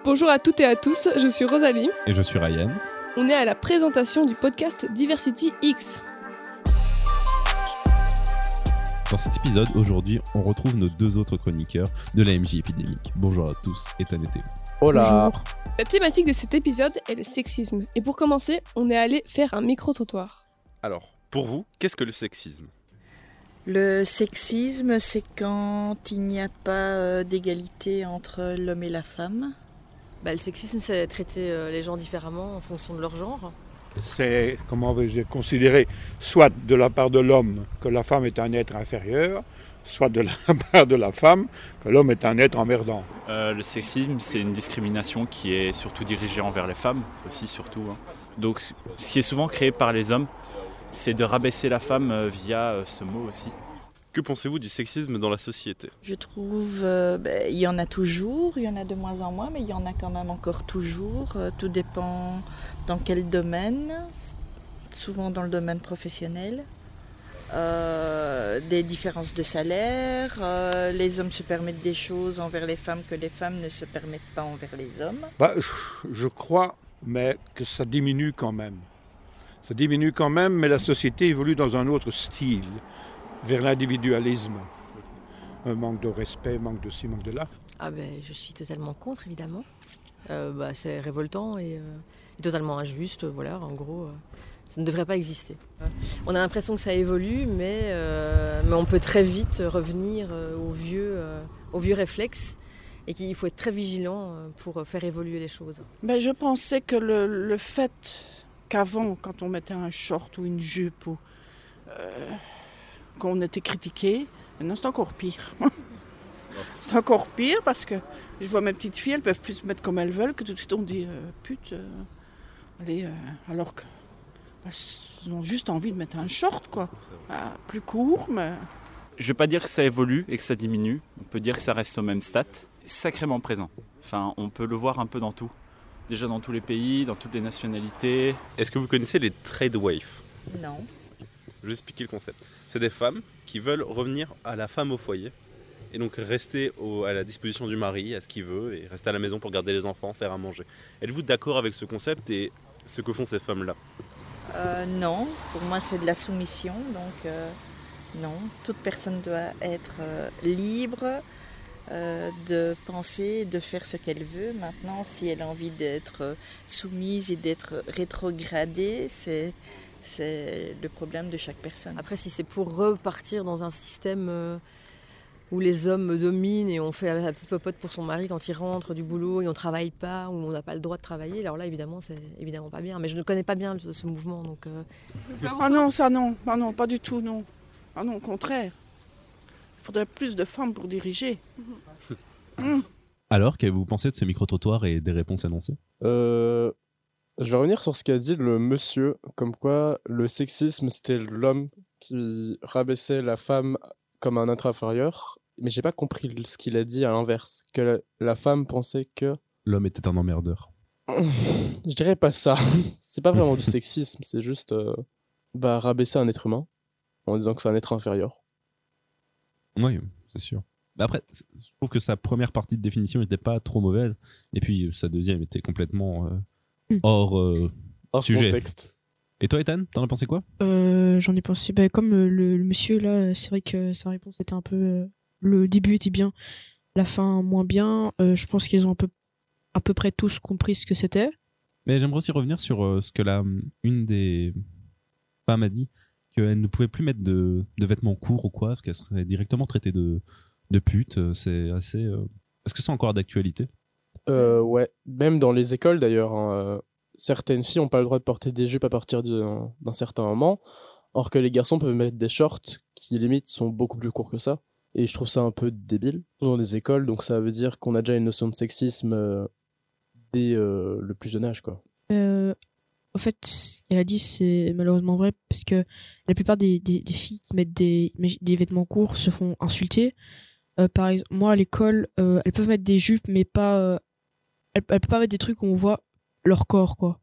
Bonjour à toutes et à tous, je suis Rosalie. Et je suis Ryan. On est à la présentation du podcast Diversity X. Dans cet épisode, aujourd'hui, on retrouve nos deux autres chroniqueurs de la MJ épidémique. Bonjour à tous, Ethan et Théo. Hola. Bonjour. La thématique de cet épisode est le sexisme. Et pour commencer, on est allé faire un micro-trottoir. Alors, pour vous, qu'est-ce que le sexisme ? Le sexisme, c'est quand il n'y a pas d'égalité entre l'homme et la femme. Le sexisme, c'est traiter les gens différemment en fonction de leur genre. C'est, comment vais-je considérer, soit de la part de l'homme que la femme est un être inférieur, soit de la part de la femme que l'homme est un être emmerdant. Le sexisme, c'est une discrimination qui est surtout dirigée envers les femmes, aussi surtout. Donc, ce qui est souvent créé par les hommes, c'est de rabaisser la femme via ce mot aussi. Que pensez-vous du sexisme dans la société ? Je trouve, il y en a toujours, il y en a de moins en moins, mais il y en a quand même encore toujours. Tout dépend dans quel domaine, souvent dans le domaine professionnel. Des différences de salaire, les hommes se permettent des choses envers les femmes que les femmes ne se permettent pas envers les hommes. Je crois, mais que ça diminue quand même. Ça diminue quand même, mais la société évolue dans un autre style, vers l'individualisme. Un manque de respect, manque de ci, manque de là. Je suis totalement contre, évidemment. C'est révoltant et totalement injuste, voilà, en gros. Ça ne devrait pas exister. On a l'impression que ça évolue, mais on peut très vite revenir aux vieux réflexes et qu'il faut être très vigilant pour faire évoluer les choses. Je pensais que le fait qu'avant, quand on mettait un short ou une jupe, qu'on était critiqué, maintenant c'est encore pire. C'est encore pire parce que je vois mes petites filles, elles peuvent plus se mettre comme elles veulent, que tout de suite on dit pute, alors qu'elles ont juste envie de mettre un short, quoi. Plus court, mais... Je ne vais pas dire que ça évolue et que ça diminue, on peut dire que ça reste au même stade, sacrément présent. Enfin, on peut le voir un peu dans tout. Déjà dans tous les pays, dans toutes les nationalités. Est-ce que vous connaissez les trade wives ? Non. Je vais expliquer le concept. C'est des femmes qui veulent revenir à la femme au foyer et donc rester à la disposition du mari, à ce qu'il veut, et rester à la maison pour garder les enfants, faire à manger. Êtes-vous d'accord avec ce concept et ce que font ces femmes-là ? Non, pour moi c'est de la soumission, donc non. Toute personne doit être libre de penser, de faire ce qu'elle veut. Maintenant, si elle a envie d'être soumise et d'être rétrogradée, c'est le problème de chaque personne. Après, si c'est pour repartir dans un système où les hommes dominent et on fait la petite popote pour son mari quand il rentre du boulot et on ne travaille pas, ou on n'a pas le droit de travailler, alors là, évidemment, c'est évidemment pas bien. Mais je ne connais pas bien ce mouvement, donc... non, ça non. Ah non, pas du tout, non. Ah non, au contraire. Il faudrait plus de femmes pour diriger. Alors, qu'avez-vous pensé de ce micro-trottoir et des réponses annoncées ? Je vais revenir sur ce qu'a dit le monsieur, comme quoi le sexisme, c'était l'homme qui rabaissait la femme comme un être inférieur. Mais j'ai pas compris ce qu'il a dit à l'inverse, que la femme pensait que... L'homme était un emmerdeur. Je dirais pas ça. C'est pas vraiment du sexisme, c'est juste rabaisser un être humain en disant que c'est un être inférieur. Oui, c'est sûr. Après, je trouve que sa première partie de définition n'était pas trop mauvaise, et puis sa deuxième était complètement hors sujet. Contexte. Et toi, Ethan, t'en as pensé quoi ? J'en ai pensé, comme le monsieur là, c'est vrai que sa réponse était un peu... le début était bien, la fin moins bien. Je pense qu'ils ont à peu près tous compris ce que c'était. Mais j'aimerais aussi revenir sur ce que une des femmes a dit, qu'elle ne pouvait plus mettre de vêtements courts ou quoi, parce qu'elle serait directement traitée de pute. C'est assez... Est-ce que c'est encore d'actualité ? Ouais, même dans les écoles d'ailleurs, certaines filles n'ont pas le droit de porter des jupes à partir d'un certain moment, or que les garçons peuvent mettre des shorts qui limite sont beaucoup plus courts que ça. Et je trouve ça un peu débile dans les écoles, donc ça veut dire qu'on a déjà une notion de sexisme dès le plus jeune âge, quoi. En fait, ce qu'elle a dit, c'est malheureusement vrai, parce que la plupart des filles qui mettent des vêtements courts se font insulter. Par exemple, moi à l'école, elles peuvent mettre des jupes, mais pas... elles peuvent pas mettre des trucs où on voit leur corps, quoi.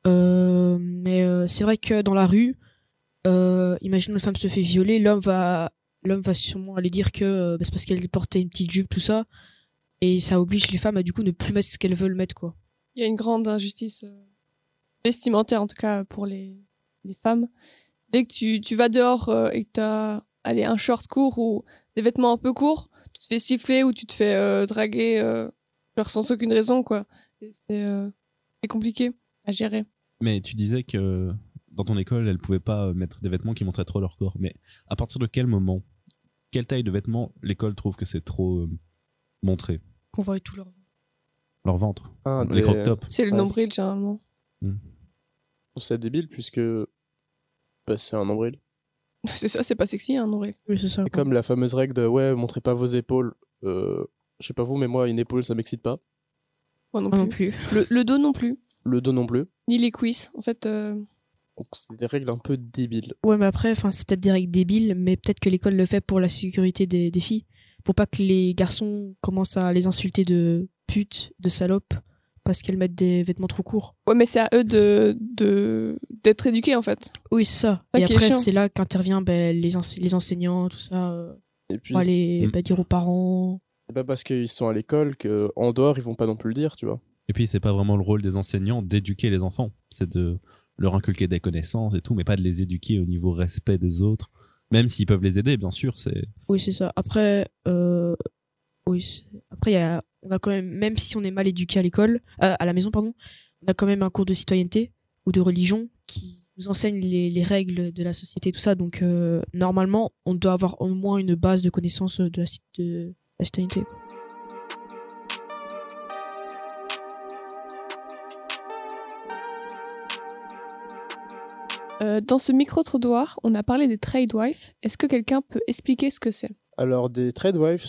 Mais c'est vrai que dans la rue, imagine une femme se fait violer, l'homme va sûrement aller dire que c'est parce qu'elle portait une petite jupe, tout ça. Et ça oblige les femmes à du coup ne plus mettre ce qu'elles veulent mettre, quoi. Il y a une grande injustice vestimentaire, en tout cas pour les femmes. Dès que tu vas dehors et que tu as un short court ou des vêtements un peu courts, tu te fais siffler ou tu te fais draguer genre sans aucune raison, quoi. Et c'est compliqué à gérer. Mais tu disais que dans ton école, elles pouvaient pas mettre des vêtements qui montraient trop leur corps. Mais à partir de quel moment, quelle taille de vêtements l'école trouve que c'est trop montré? Qu'on voit tout leur ventre, les des- crop tops. C'est le Ouais. nombril, généralement. C'est débile puisque c'est un nombril. C'est ça, c'est pas sexy, un nombril. Oui, c'est ça. Et comme la fameuse règle de ouais, montrez pas vos épaules. Je sais pas vous, mais moi, une épaule, ça m'excite pas. Moi non Moi plus. non plus. Le dos non plus. Le dos non plus. Ni les cuisses. En fait, Donc c'est des règles un peu débiles. Ouais, mais après, c'est peut-être des règles débiles, mais peut-être que l'école le fait pour la sécurité des filles. Pour pas que les garçons commencent à les insulter de putes, de salopes, parce qu'elles mettent des vêtements trop courts. ouais, mais c'est à eux d'être éduqués, en fait. Oui, c'est ça. Ça Et qui est après, chiant. c'est là qu'intervient les enseignants, tout ça. Et puis, Pour aller Mm. dire aux parents. c'est pas parce qu'ils sont à l'école qu'en dehors, ils vont pas non plus le dire, tu vois. Et puis, c'est pas vraiment le rôle des enseignants d'éduquer les enfants. C'est de leur inculquer des connaissances et tout, mais pas de les éduquer au niveau respect des autres. Même s'ils peuvent les aider, bien sûr. Oui, c'est ça. Après, après, on a quand même si on est mal éduqué à l'école, à la maison, pardon, on a quand même un cours de citoyenneté ou de religion qui nous enseigne les règles de la société, tout ça. Donc, normalement, on doit avoir au moins une base de connaissances de la citoyenneté, quoi. Dans ce micro-trottoir, on a parlé des trade-wives. Est-ce que quelqu'un peut expliquer ce que c'est? Alors, des trade-wives,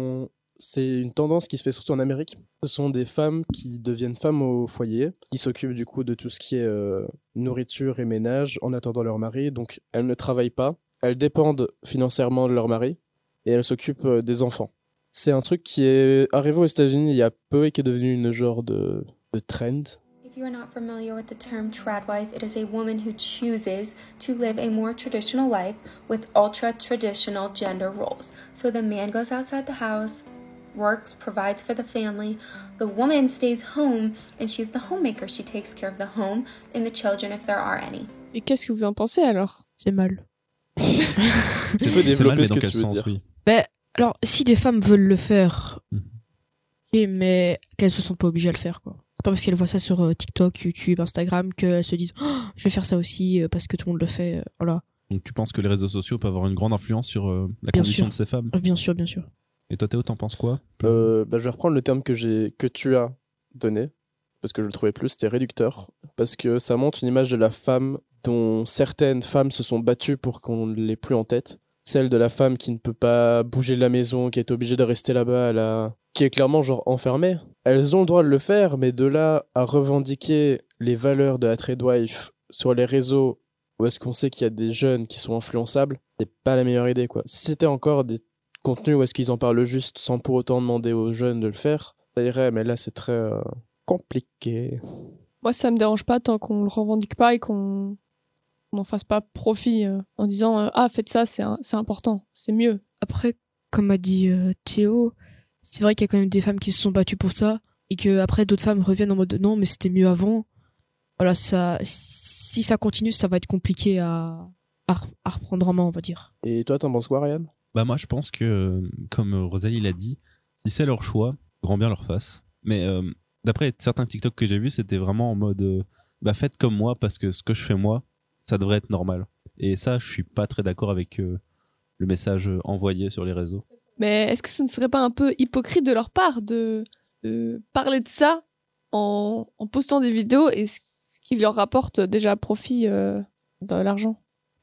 c'est une tendance qui se fait surtout en Amérique. Ce sont des femmes qui deviennent femmes au foyer, qui s'occupent du coup de tout ce qui est nourriture et ménage en attendant leur mari. Donc, elles ne travaillent pas, elles dépendent financièrement de leur mari et elles s'occupent des enfants. C'est un truc qui est arrivé aux États-Unis il y a peu et qui est devenu une genre de trend. If you are not familiar with the term tradwife, it is a woman who chooses to live a more traditional life with ultra-traditional gender roles. So the man goes outside the house, works, provides for the family. The woman stays home and she's the homemaker. She takes care of the home and the children if there are any. Et qu'est-ce que vous en pensez alors? C'est mal. Tu peux C'est mal, développer mais ce dans que quel tu veux sens, dire. oui. Alors, si des femmes veulent le faire, Mhm. ok, mais qu'elles se sentent pas obligées à le faire, quoi. C'est pas parce qu'elles voient ça sur TikTok, YouTube, Instagram qu'elles se disent oh, je vais faire ça aussi parce que tout le monde le fait. Voilà. Donc, tu penses que les réseaux sociaux peuvent avoir une grande influence sur la Bien condition sûr. de ces femmes? Bien sûr, bien sûr. Et toi, Théo, t'en penses quoi? Je vais reprendre le terme que tu as donné, parce que je le trouvais plus, c'était réducteur, parce que ça montre une image de la femme dont certaines femmes se sont battues pour qu'on ne l'ait plus en tête. Celle de la femme qui ne peut pas bouger de la maison, qui est obligée de rester là-bas, qui est clairement genre enfermée. Elles ont le droit de le faire, mais de là à revendiquer les valeurs de la tradwife sur les réseaux, où est-ce qu'on sait qu'il y a des jeunes qui sont influençables, c'est pas la meilleure idée, quoi. Si c'était encore des contenus où est-ce qu'ils en parlent juste sans pour autant demander aux jeunes de le faire, ça irait, mais là c'est très compliqué. Moi, ça me dérange pas tant qu'on le revendique pas et qu'on n'en fasse pas profit en disant ah, faites ça, c'est important, c'est mieux. Après, comme a dit Théo, c'est vrai qu'il y a quand même des femmes qui se sont battues pour ça et que après d'autres femmes reviennent en mode non, mais c'était mieux avant. Voilà, si ça continue, ça va être compliqué à reprendre en main, on va dire. Et toi, t'en penses quoi, Ryan? Bah moi je pense que, comme Rosalie l'a dit, si c'est leur choix, grand bien leur face. Mais d'après certains TikTok que j'ai vus, c'était vraiment en mode bah faites comme moi parce que ce que je fais moi, ça devrait être normal. Et ça, je suis pas très d'accord avec le message envoyé sur les réseaux. Mais est-ce que ce ne serait pas un peu hypocrite de leur part de parler de ça en postant des vidéos et ce qui leur rapporte déjà profit de l'argent?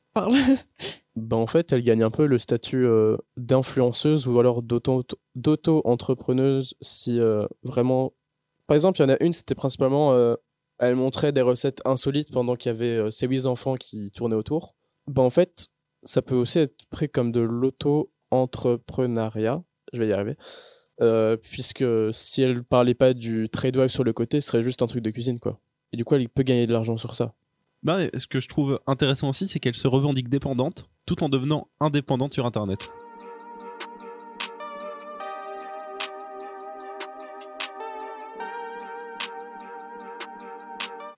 Bah en fait, elle gagne un peu le statut d'influenceuse ou alors d'auto-entrepreneuse si vraiment... Par exemple, il y en a une, c'était principalement... elle montrait des recettes insolites pendant qu'il y avait ses 8 enfants qui tournaient autour. Bah en fait, ça peut aussi être pris comme de l'auto-entrepreneuriat. Je vais y arriver. Puisque si elle parlait pas du trade-wife sur le côté, ce serait juste un truc de cuisine, quoi. Et du coup, elle peut gagner de l'argent sur ça. Bah, ce que je trouve intéressant aussi, c'est qu'elle se revendique dépendante tout en devenant indépendante sur Internet.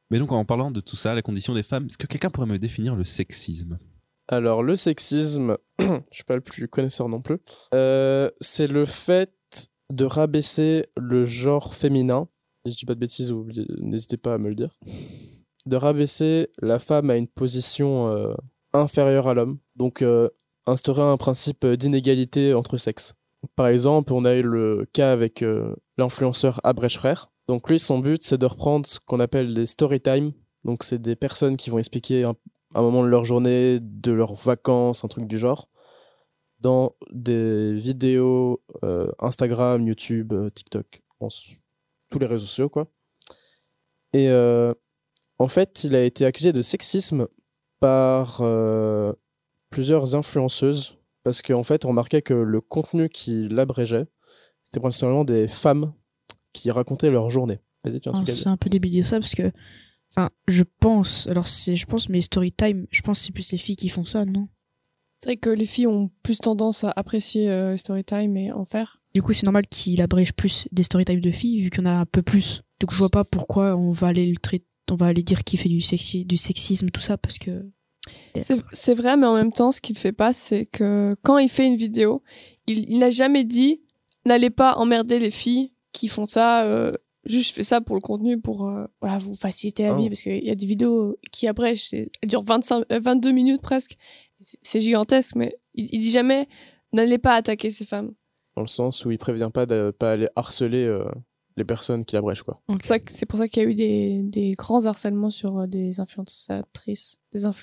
Mais donc en parlant de tout ça, la condition des femmes, est-ce que quelqu'un pourrait me définir le sexisme? Alors, le sexisme, je suis pas le plus connaisseur non plus, c'est le fait de rabaisser le genre féminin. Si je dis pas de bêtises, n'hésitez pas à me le dire. De rabaisser la femme à une position inférieure à l'homme. Donc, instaurer un principe d'inégalité entre sexes. Par exemple, on a eu le cas avec l'influenceur Abrèche Frère. Donc lui, son but, c'est de reprendre ce qu'on appelle des story time. Donc c'est des personnes qui vont expliquer un moment de leur journée, de leurs vacances, un truc du genre, dans des vidéos Instagram, YouTube, TikTok, tous les réseaux sociaux, quoi. Et en fait, il a été accusé de sexisme par plusieurs influenceuses, parce qu'en fait, on remarquait que le contenu qui l'abrégeait, c'était principalement des femmes qui racontaient leur journée. Vas-y, tu as un truc à dire. C'est un peu débile de ça parce que, enfin, je pense, mais story time, je pense que c'est plus les filles qui font ça, non? C'est vrai que les filles ont plus tendance à apprécier les story time et en faire. Du coup, c'est normal qu'il abrège plus des story time de filles vu qu'il y en a un peu plus. Donc, je vois pas pourquoi on va aller dire qu'il fait du sexisme, tout ça, parce que. C'est vrai, mais en même temps, ce qu'il fait pas, c'est que quand il fait une vidéo, il n'a jamais dit n'allez pas emmerder les filles qui font ça. Juste, je fais ça pour le contenu, pour voilà, vous faciliter la vie, parce qu'il y a des vidéos qui abrègent, elles durent 22 minutes presque. C'est gigantesque, mais il dit jamais n'allez pas attaquer ces femmes. Dans le sens où il prévient pas de pas aller harceler les personnes qui l'abrègent, quoi. C'est pour ça qu'il y a eu des grands harcèlements sur des influenceuse.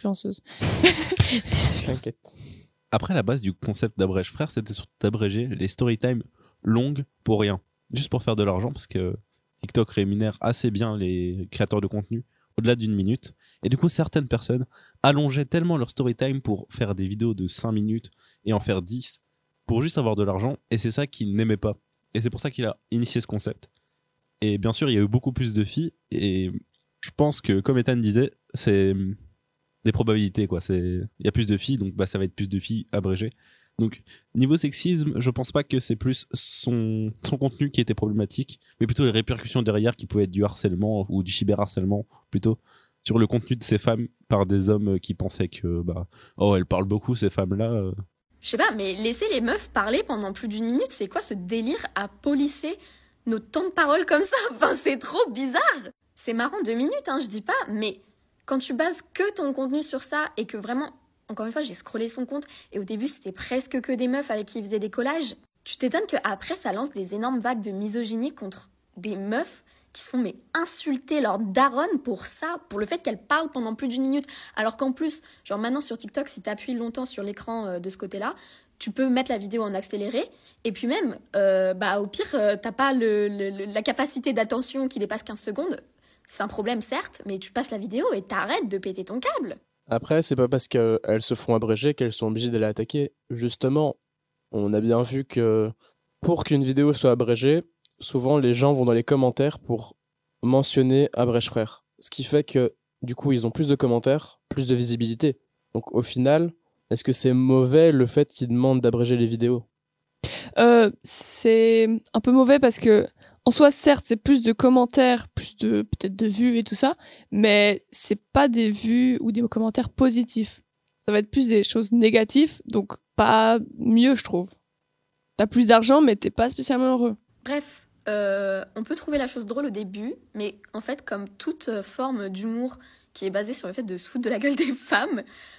T'inquiète. Après, la base du concept d'Abrèche Frère, c'était surtout d'abréger les story time longues pour rien. Juste pour faire de l'argent, parce que TikTok rémunère assez bien les créateurs de contenu au-delà d'1 minute. Et du coup, certaines personnes allongeaient tellement leur story time pour faire des vidéos de 5 minutes et en faire 10 pour juste avoir de l'argent. Et c'est ça qu'il n'aimait pas. Et c'est pour ça qu'il a initié ce concept. Et bien sûr, il y a eu beaucoup plus de filles. Et je pense que, comme Ethan disait, c'est des probabilités, quoi. Il y a plus de filles, donc ça va être plus de filles abrégées. Donc, niveau sexisme, je pense pas que c'est plus son contenu qui était problématique, mais plutôt les répercussions derrière qui pouvaient être du harcèlement ou du cyberharcèlement, plutôt, sur le contenu de ces femmes par des hommes qui pensaient que, elles parlent beaucoup, ces femmes-là. Je sais pas, mais laisser les meufs parler pendant plus d'1 minute, c'est quoi ce délire à polisser nos temps de parole comme ça? Enfin, c'est trop bizarre. C'est marrant 2 minutes, hein, je dis pas, mais quand tu bases que ton contenu sur ça et que vraiment, encore une fois, j'ai scrollé son compte et au début, c'était presque que des meufs avec qui il faisait des collages. Tu t'étonnes qu'après, ça lance des énormes vagues de misogynie contre des meufs qui se font insulter leur daronne pour ça, pour le fait qu'elles parlent pendant plus d'1 minute. Alors qu'en plus, genre maintenant sur TikTok, si t'appuies longtemps sur l'écran de ce côté-là, tu peux mettre la vidéo en accéléré, et puis même, au pire, t'as pas la capacité d'attention qui dépasse 15 secondes. C'est un problème, certes, mais tu passes la vidéo et t'arrêtes de péter ton câble. Après, c'est pas parce qu'elles se font abréger qu'elles sont obligées d'aller attaquer. Justement, on a bien vu que pour qu'une vidéo soit abrégée, souvent les gens vont dans les commentaires pour mentionner Abrèche Frère. Ce qui fait que, du coup, ils ont plus de commentaires, plus de visibilité. Donc au final, est-ce que c'est mauvais le fait qu'ils demandent d'abréger les vidéos? C'est un peu mauvais parce que, en soi, certes, c'est plus de commentaires, plus de peut-être de vues et tout ça, mais c'est pas des vues ou des commentaires positifs. Ça va être plus des choses négatives, donc pas mieux, je trouve. T'as plus d'argent, mais t'es pas spécialement heureux. Bref, on peut trouver la chose drôle au début, mais en fait, comme toute forme d'humour qui est basée sur le fait de se foutre de la gueule des femmes,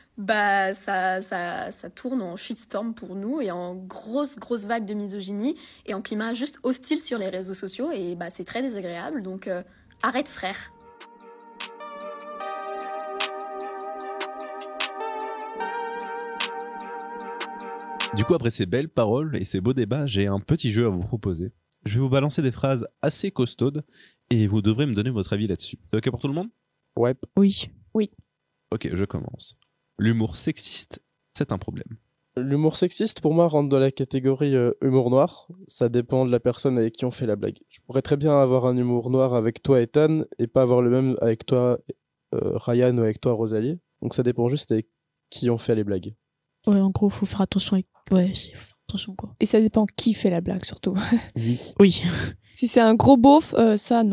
ça tourne en shitstorm pour nous et en grosse vague de misogynie et en climat juste hostile sur les réseaux sociaux et c'est très désagréable, donc arrête frère. Du coup, après ces belles paroles et ces beaux débats, j'ai un petit jeu à vous proposer. Je vais vous balancer des phrases assez costaudes et vous devrez me donner votre avis là-dessus. C'est ok pour tout le monde? Ouais. Oui. Ok, je commence. L'humour sexiste, c'est un problème. L'humour sexiste, pour moi, rentre dans la catégorie humour noir. Ça dépend de la personne avec qui on fait la blague. Je pourrais très bien avoir un humour noir avec toi, Ethan, et pas avoir le même avec toi, Ryan, ou avec toi, Rosalie. Donc ça dépend juste avec qui on fait les blagues. Ouais, en gros, faut faire attention avec... Ouais, faut faire attention, quoi. Et ça dépend qui fait la blague, surtout. Oui. Oui. Si c'est un gros beauf, ça, non.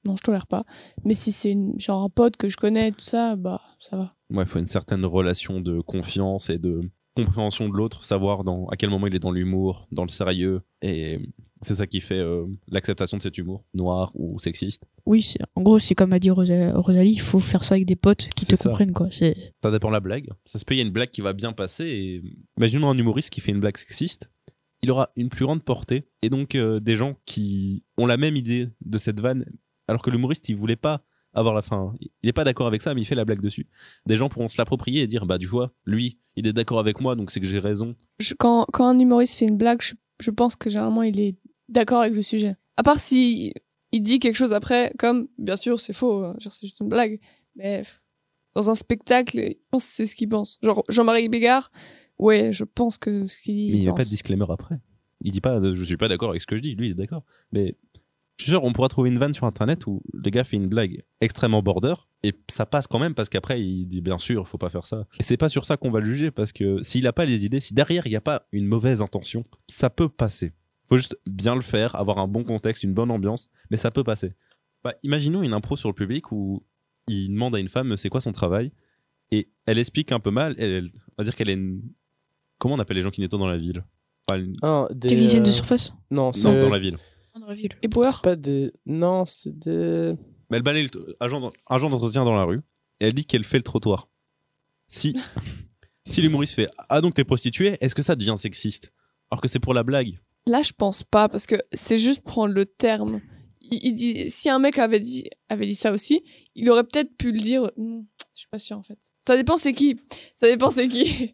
non, je tolère pas. Mais si c'est genre un pote que je connais, tout ça, bah, ça va. Ouais, il faut une certaine relation de confiance et de compréhension de l'autre, savoir à quel moment il est dans l'humour, dans le sérieux, et c'est ça qui fait l'acceptation de cet humour, noir ou sexiste. Oui, en gros, c'est comme a dit Rosalie, il faut faire ça avec des potes qui te comprennent, quoi. Ça dépend de la blague. Ça se peut, il y a une blague qui va bien passer, et imaginons un humoriste qui fait une blague sexiste, il aura une plus grande portée, et donc des gens qui ont la même idée de cette vanne, alors que l'humoriste, il voulait pas avoir la fin. Il est pas d'accord avec ça, mais il fait la blague dessus. Des gens pourront se l'approprier et dire, bah, tu vois, lui, il est d'accord avec moi, donc c'est que j'ai raison. Quand un humoriste fait une blague, je pense que généralement, il est d'accord avec le sujet. À part si il dit quelque chose après, comme, bien sûr, c'est faux, genre, c'est juste une blague. Mais dans un spectacle, je pense que c'est ce qu'il pense. Genre, Jean-Marie Bigard, ouais, je pense que ce qu'il dit. Mais il n'y a pas de disclaimer après. Il dit pas, je suis pas d'accord avec ce que je dis, lui, il est d'accord. Mais je suis sûr, on pourra trouver une vanne sur internet où le gars fait une blague extrêmement border et ça passe quand même parce qu'après il dit bien sûr, faut pas faire ça. Et c'est pas sur ça qu'on va le juger parce que s'il a pas les idées, si derrière il y a pas une mauvaise intention, ça peut passer. Faut juste bien le faire, avoir un bon contexte, une bonne ambiance, mais ça peut passer. Bah, imaginons une impro sur le public où il demande à une femme c'est quoi son travail et elle explique un peu mal, elle va dire qu'elle est une... Comment on appelle les gens qui nettoient dans la ville? Technicienne de surface? Non, dans la ville. Dans la ville. Et Bauer? C'est pas des... Non, c'est des... Mais elle balaye agent d'entretien dans la rue et elle dit qu'elle fait le trottoir. Si l'humoriste fait « Ah donc t'es prostituée », est-ce que ça devient sexiste? Alors que c'est pour la blague. Là, je pense pas, parce que c'est juste prendre le terme. Il dit, si un mec avait dit ça aussi, il aurait peut-être pu le dire. Je suis pas sûre en fait. Ça dépend c'est qui. Ça dépend c'est qui.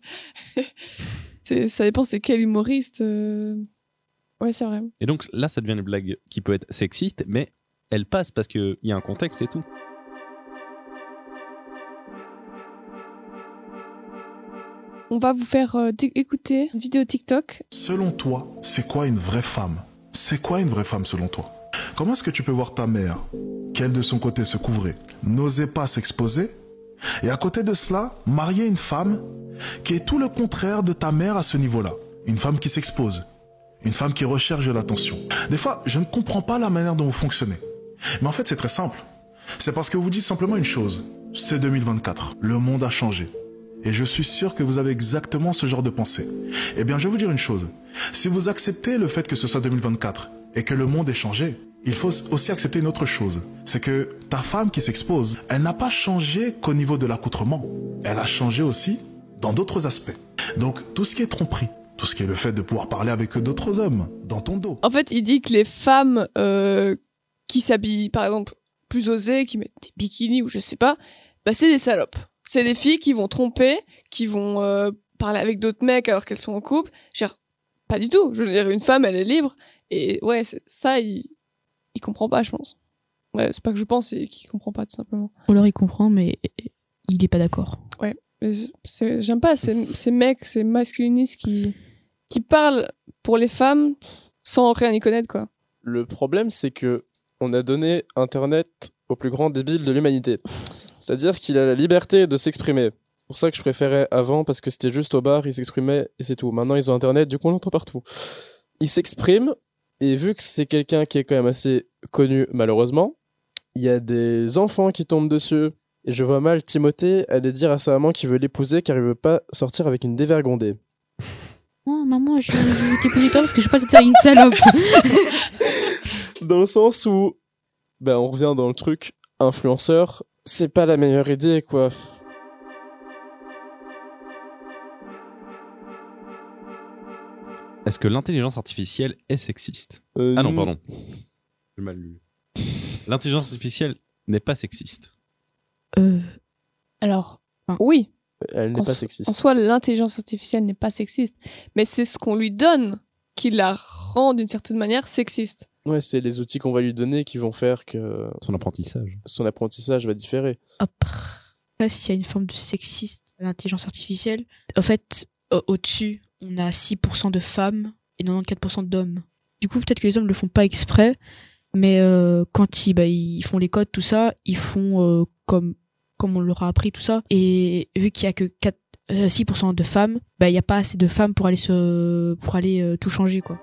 Ça dépend c'est quel humoriste. Ouais, c'est vrai. Et donc là, ça devient une blague qui peut être sexiste, mais elle passe parce qu'il y a un contexte et tout. On va vous faire écouter une vidéo TikTok. Selon toi, c'est quoi une vraie femme? C'est quoi une vraie femme selon toi? Comment est-ce que tu peux voir ta mère, qui elle de son côté se couvrait, n'osait pas s'exposer, et à côté de cela, marier une femme qui est tout le contraire de ta mère à ce niveau-là? Une femme qui s'expose, une femme qui recherche de l'attention. Des fois, je ne comprends pas la manière dont vous fonctionnez. Mais en fait, c'est très simple. C'est parce que vous dites simplement une chose. C'est 2024. Le monde a changé. Et je suis sûr que vous avez exactement ce genre de pensée. Eh bien, je vais vous dire une chose. Si vous acceptez le fait que ce soit 2024 et que le monde ait changé, il faut aussi accepter une autre chose. C'est que ta femme qui s'expose, elle n'a pas changé qu'au niveau de l'accoutrement. Elle a changé aussi dans d'autres aspects. Donc, tout ce qui est tromperie, tout ce qui est le fait de pouvoir parler avec d'autres hommes dans ton dos. En fait, il dit que les femmes qui s'habillent, par exemple, plus osées, qui mettent des bikinis ou je sais pas, bah c'est des salopes. C'est des filles qui vont tromper, qui vont parler avec d'autres mecs alors qu'elles sont en couple. Genre, pas du tout. Je veux dire, une femme, elle est libre. Et ouais, ça, il comprend pas, je pense. Ouais, c'est pas que je pense, c'est qu'il comprend pas, tout simplement. Ou alors il comprend, mais il est pas d'accord. Ouais, mais j'aime pas ces mecs, ces masculinistes qui parlent pour les femmes sans rien y connaître, quoi. Le problème, c'est que on a donné Internet au plus grand débile de l'humanité. C'est-à-dire qu'il a la liberté de s'exprimer. C'est pour ça que je préférais avant, parce que c'était juste au bar, il s'exprimait et c'est tout. Maintenant, ils ont Internet, du coup, on l'entend partout. Il s'exprime, et vu que c'est quelqu'un qui est quand même assez connu, malheureusement, il y a des enfants qui tombent dessus. Et je vois mal Timothée aller dire à sa maman qu'il veut l'épouser car il veut pas sortir avec une dévergondée. Oh, maman, je t'ai posé toi parce que je suis pas sortir avec une salope. Dans le sens où, on revient dans le truc influenceur, c'est pas la meilleure idée, quoi. Est-ce que l'intelligence artificielle est sexiste? Ah non, pardon. J'ai mal lu. L'intelligence artificielle n'est pas sexiste. Alors, oui. Elle n'est pas sexiste. En soi, l'intelligence artificielle n'est pas sexiste. Mais c'est ce qu'on lui donne qui la rend d'une certaine manière sexiste. Ouais, c'est les outils qu'on va lui donner qui vont faire que... Son apprentissage va différer. Après, s'il y a une forme de sexisme à l'intelligence artificielle, en fait, au-dessus, on a 6% de femmes et 94% d'hommes. Du coup, peut-être que les hommes ne le font pas exprès, mais quand ils font les codes, tout ça, ils font comme on leur a appris, tout ça. Et vu qu'il y a que 6% de femmes, il n'y a pas assez de femmes pour aller tout changer, quoi.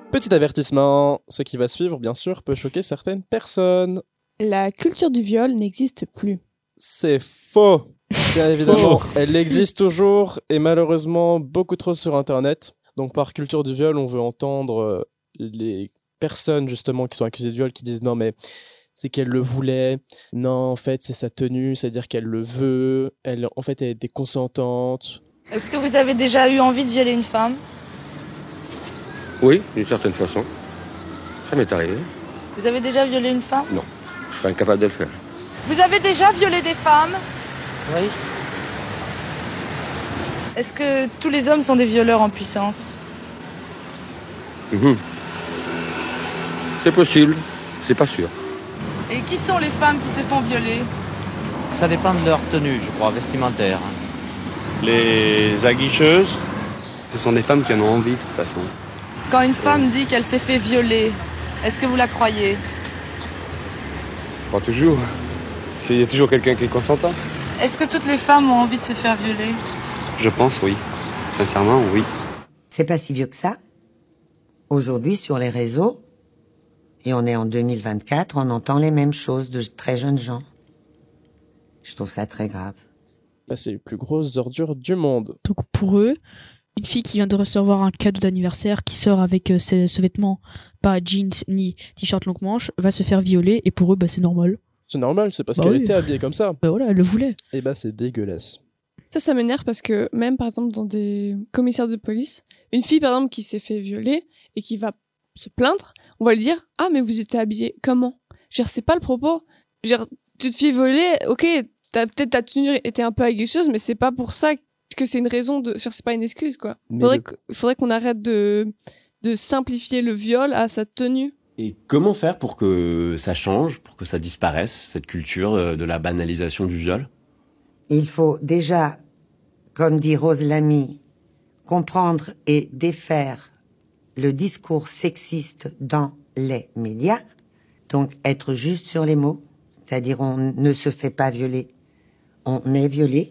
Petit avertissement, ce qui va suivre, bien sûr, peut choquer certaines personnes. La culture du viol n'existe plus. C'est faux. Bien évidemment, elle existe toujours et malheureusement beaucoup trop sur Internet. Donc par culture du viol, on veut entendre les personnes justement qui sont accusées de viol qui disent non mais c'est qu'elle le voulait, non en fait c'est sa tenue, c'est-à-dire qu'elle le veut, elle en fait elle était consentante. Est-ce que vous avez déjà eu envie de violer une femme ? Oui, d'une certaine façon. Ça m'est arrivé. Vous avez déjà violé une femme ? Non, je serais incapable de le faire. Vous avez déjà violé des femmes ? Oui. Est-ce que tous les hommes sont des violeurs en puissance ? C'est possible, c'est pas sûr. Et qui sont les femmes qui se font violer ? Ça dépend de leur tenue, je crois, vestimentaire. Les aguicheuses. Ce sont des femmes qui en ont envie de toute façon. Quand une femme dit qu'elle s'est fait violer, est-ce que vous la croyez ? Pas toujours. Il y a toujours quelqu'un qui est consentant. Est-ce que toutes les femmes ont envie de se faire violer ? Je pense oui. Sincèrement, oui. C'est pas si vieux que ça. Aujourd'hui, sur les réseaux, et on est en 2024, on entend les mêmes choses de très jeunes gens. Je trouve ça très grave. Là, c'est les plus grosses ordures du monde. Donc pour eux, une fille qui vient de recevoir un cadeau d'anniversaire, qui sort avec ce vêtement, pas jeans ni t-shirt longue manche, va se faire violer et pour eux, c'est normal. C'est normal, c'est parce qu'elle était habillée comme ça. Bah voilà, elle le voulait. Et c'est dégueulasse. Ça m'énerve parce que même par exemple dans des commissaires de police, une fille par exemple qui s'est fait violer et qui va se plaindre, on va lui dire « Ah mais vous étiez habillée comment ?» Je veux dire, c'est pas le propos. Je veux dire, tu te fais violer, ok, peut-être ta tenue était un peu aguicheuse, mais c'est pas pour ça que c'est une raison de... C'est pas une excuse, quoi. Il faudrait qu'on arrête de simplifier le viol à sa tenue. Et comment faire pour que ça change, pour que ça disparaisse, cette culture de la banalisation du viol ? Il faut déjà, comme dit Rose Lamy, comprendre et défaire le discours sexiste dans les médias, donc être juste sur les mots, c'est-à-dire on ne se fait pas violer, on est violé.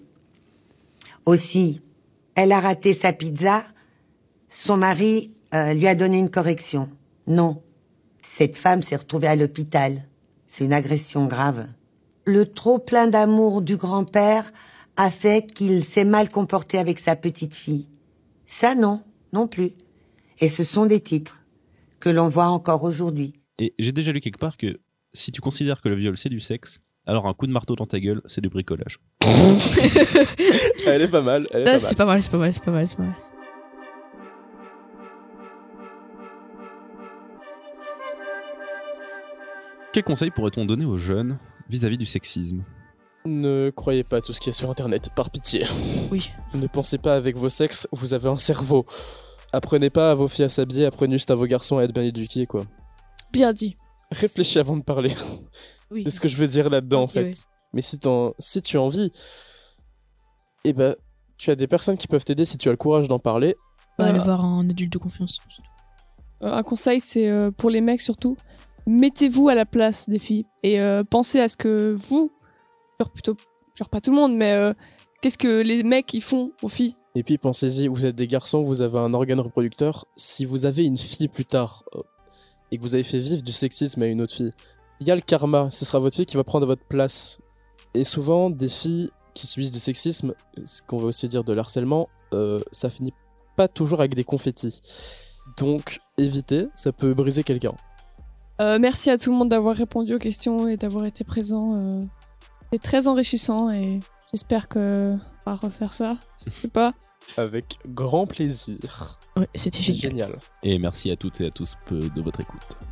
Aussi, elle a raté sa pizza, son mari lui a donné une correction. Non, cette femme s'est retrouvée à l'hôpital. C'est une agression grave. Le trop plein d'amour du grand-père a fait qu'il s'est mal comporté avec sa petite fille. Ça non plus. Et ce sont des titres que l'on voit encore aujourd'hui. Et j'ai déjà lu quelque part que si tu considères que le viol c'est du sexe, alors un coup de marteau dans ta gueule, c'est du bricolage. Elle est pas mal. C'est pas mal. Quel conseil pourrait-on donner aux jeunes vis-à-vis du sexisme ? Ne croyez pas tout ce qu'il y a sur Internet, par pitié. Oui. Ne pensez pas avec vos sexes, vous avez un cerveau. Apprenez pas à vos filles à s'habiller, apprenez juste à vos garçons à être bien éduqués, quoi. Bien dit. Réfléchis avant de parler. Oui. C'est ce que je veux dire là-dedans, en fait. Oui. Mais si tu as envie, tu as des personnes qui peuvent t'aider si tu as le courage d'en parler. Aller voir un adulte de confiance. Un conseil, c'est pour les mecs surtout, mettez-vous à la place des filles et pensez à ce que vous, genre pas tout le monde, mais qu'est-ce que les mecs ils font aux filles. Et puis pensez-y, vous êtes des garçons, vous avez un organe reproducteur. Si vous avez une fille plus tard et que vous avez fait vivre du sexisme à une autre fille, il y a le karma, ce sera votre fille qui va prendre votre place. Et souvent, des filles qui subissent du sexisme, ce qu'on va aussi dire de l'harcèlement, ça finit pas toujours avec des confettis. Donc, évitez, ça peut briser quelqu'un. Merci à tout le monde d'avoir répondu aux questions et d'avoir été présent. C'est très enrichissant et j'espère qu'on va refaire ça. Je sais pas. Avec grand plaisir. Ouais, c'était génial. Et merci à toutes et à tous de votre écoute.